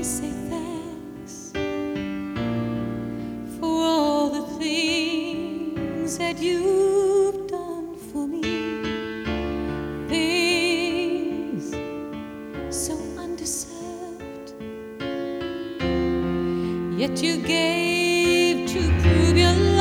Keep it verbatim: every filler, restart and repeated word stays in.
say thanks for all the things that you've done for me. Things so undeserved, yet you gave to prove your love.